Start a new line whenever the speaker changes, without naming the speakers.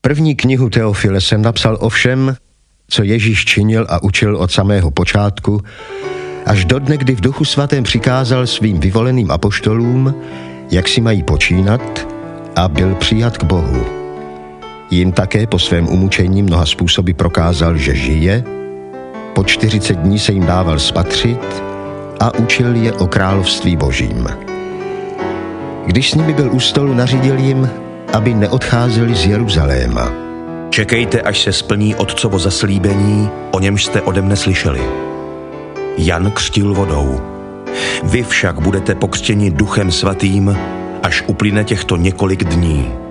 První knihu Teofile jsem napsal o všem, co Ježíš činil a učil od samého počátku, až do dne, kdy v Duchu svatém přikázal svým vyvoleným apoštolům, jak si mají počínat, a byl přijat k Bohu. Jim také po svém umučení mnoha způsoby prokázal, že žije, po 40 dní se jim dával spatřit a učil je o království Božím. Když s nimi byl u stolu, nařídil jim, aby neodcházeli z Jeruzaléma.
Čekejte, až se splní Otcovo zaslíbení, o němž jste ode mne slyšeli. Jan křtil vodou. Vy však budete pokřtěni Duchem svatým, až uplyne těchto několik dní.